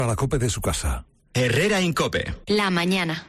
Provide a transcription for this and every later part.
A la COPE de su casa. Herrera en COPE. La mañana.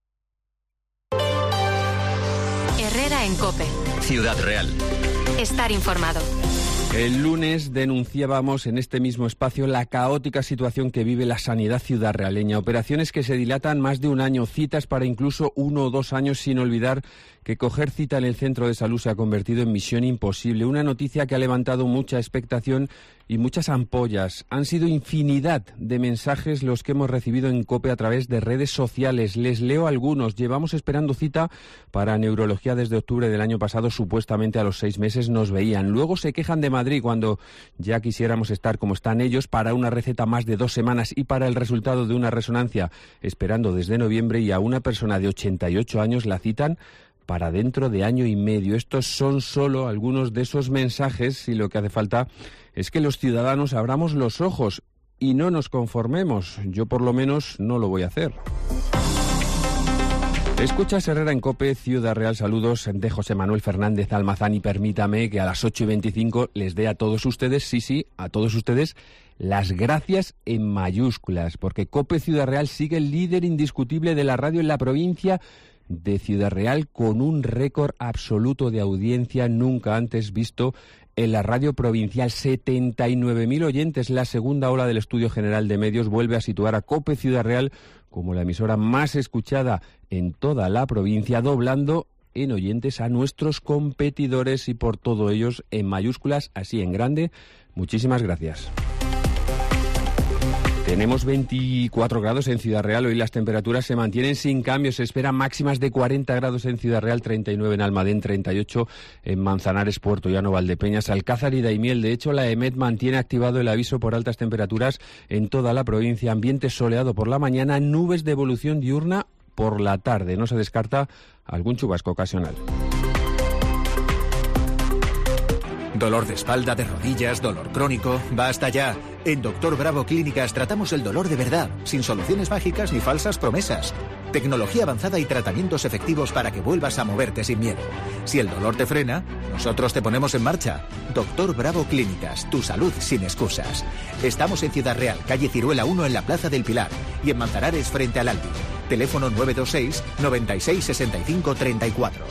Herrera en COPE. Ciudad Real. Estar informado. El lunes denunciábamos en este mismo espacio la caótica situación que vive la sanidad ciudadrealeña. Operaciones que se dilatan más de un año, citas para incluso 1 o 2 años, sin olvidar que coger cita en el centro de salud se ha convertido en misión imposible. Una noticia que ha levantado mucha expectación y muchas ampollas. Han sido infinidad de mensajes los que hemos recibido en COPE a través de redes sociales. Les leo algunos. Llevamos esperando cita para neurología desde octubre del año pasado. Supuestamente a los 6 meses nos veían. Luego se quejan de Madrid cuando ya quisiéramos estar como están ellos, para una receta más de 2 semanas y para el resultado de una resonancia esperando desde noviembre, y a una persona de 88 años la citan para dentro de año y medio. Estos son solo algunos de esos mensajes, y lo que hace falta es que los ciudadanos abramos los ojos y no nos conformemos. Yo por lo menos no lo voy a hacer. Escuchas Herrera en COPE, Ciudad Real. Saludos de José Manuel Fernández Almazán, y permítame que a las 8:25 les dé a todos ustedes, sí, a todos ustedes, las gracias en mayúsculas, porque COPE Ciudad Real sigue el líder indiscutible de la radio en la provincia de Ciudad Real, con un récord absoluto de audiencia nunca antes visto en la radio provincial. 79.000 oyentes. La segunda ola del Estudio General de Medios vuelve a situar a COPE Ciudad Real como la emisora más escuchada en toda la provincia, doblando en oyentes a nuestros competidores, y por todo ellos en mayúsculas, así en grande, muchísimas gracias. Tenemos 24 grados en Ciudad Real. Hoy las temperaturas se mantienen sin cambios. Se esperan máximas de 40 grados en Ciudad Real, 39 en Almadén, 38 en Manzanares, Puerto Llano, Valdepeñas, Alcázar y Daimiel. De hecho, la EMET mantiene activado el aviso por altas temperaturas en toda la provincia. Ambiente soleado por la mañana, nubes de evolución diurna por la tarde. No se descarta algún chubasco ocasional. Dolor de espalda, de rodillas, dolor crónico. ¡Basta ya! En Doctor Bravo Clínicas tratamos el dolor de verdad, sin soluciones mágicas ni falsas promesas. Tecnología avanzada y tratamientos efectivos para que vuelvas a moverte sin miedo. Si el dolor te frena, nosotros te ponemos en marcha. Doctor Bravo Clínicas, tu salud sin excusas. Estamos en Ciudad Real, calle Ciruela 1 en la Plaza del Pilar, y en Manzanares frente al Albi. Teléfono 926 96 65 34.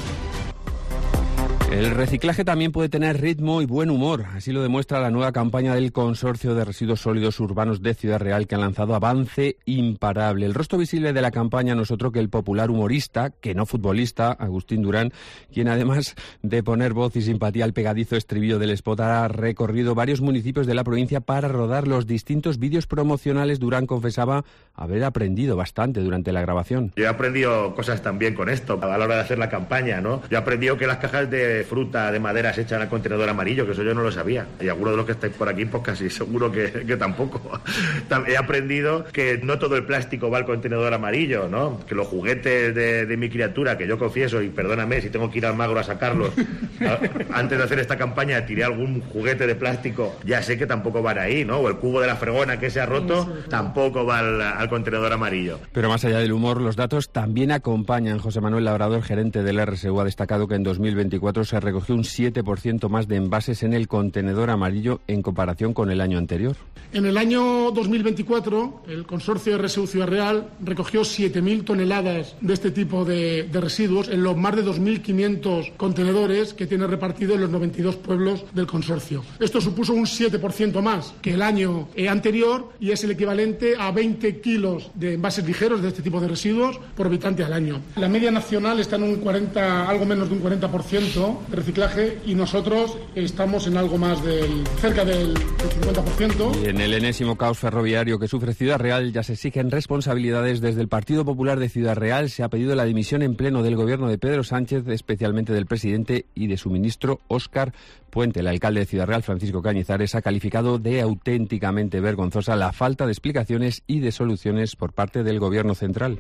El reciclaje también puede tener ritmo y buen humor. Así lo demuestra la nueva campaña del Consorcio de Residuos Sólidos Urbanos de Ciudad Real, que ha lanzado Avance Imparable. El rostro visible de la campaña no es otro que el popular humorista, que no futbolista, Agustín Durán, quien además de poner voz y simpatía al pegadizo estribillo del spot, ha recorrido varios municipios de la provincia para rodar los distintos vídeos promocionales. Durán confesaba haber aprendido bastante durante la grabación. Yo he aprendido cosas también con esto a la hora de hacer la campaña, ¿no? Yo he aprendido que las cajas de fruta de madera se echan al contenedor amarillo, que eso yo no lo sabía, y algunos de los que estáis por aquí pues casi seguro que tampoco. He aprendido que no todo el plástico va al contenedor amarillo, ¿no? Que los juguetes de mi criatura, que yo confieso, y perdóname si tengo que ir al Magro a sacarlos, antes de hacer esta campaña tiré algún juguete de plástico, ya sé que tampoco van ahí, ¿no? O el cubo de la fregona que se ha roto tampoco va al contenedor amarillo. Pero más allá del humor, los datos también acompañan. José Manuel Labrador, gerente del RSU, ha destacado que en 2024 se recogió un 7% más de envases en el contenedor amarillo en comparación con el año anterior. En el año 2024, el consorcio RSU Ciudad Real recogió 7.000 toneladas de este tipo de residuos en los más de 2.500 contenedores que tiene repartido en los 92 pueblos del consorcio. Esto supuso un 7% más que el año anterior, y es el equivalente a 20 kilos de envases ligeros de este tipo de residuos por habitante al año. La media nacional está en algo menos de un 40% de reciclaje, y nosotros estamos en algo más cerca del 50%. Y en el enésimo caos ferroviario que sufre Ciudad Real ya se exigen responsabilidades. Desde el Partido Popular de Ciudad Real se ha pedido la dimisión en pleno del gobierno de Pedro Sánchez, especialmente del presidente y de su ministro Óscar Puente. El alcalde de Ciudad Real, Francisco Cañizares, ha calificado de auténticamente vergonzosa la falta de explicaciones y de soluciones por parte del gobierno central.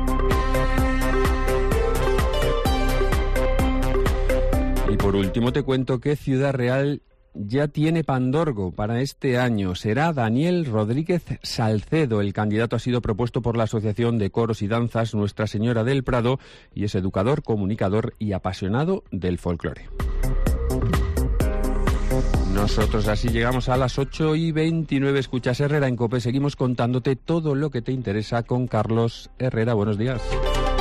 Y por último te cuento que Ciudad Real ya tiene pandorgo para este año. Será Daniel Rodríguez Salcedo. El candidato ha sido propuesto por la Asociación de Coros y Danzas Nuestra Señora del Prado y es educador, comunicador y apasionado del folclore. Nosotros así llegamos a las 8:29. Escuchas Herrera en COPE. Seguimos contándote todo lo que te interesa con Carlos Herrera. Buenos días.